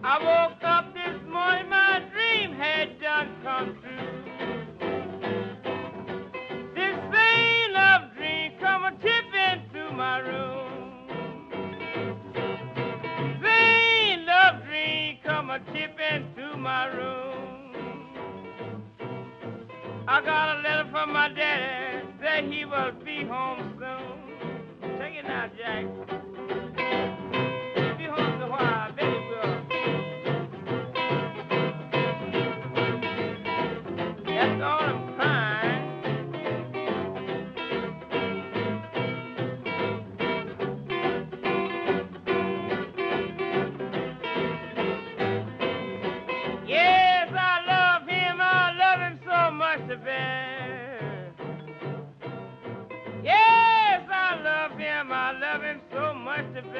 I woke up this morning, my dream had done come true. This vein of dream come a tip into my room. Vein of dream come a tip into my room. I got a letter from my daddy, said he will be home soon. Take it now, Jack. Be home in a while, I bet he will. That's all I'm crying. Yes, I love him so much to bear. Yes, I love him so much to bear.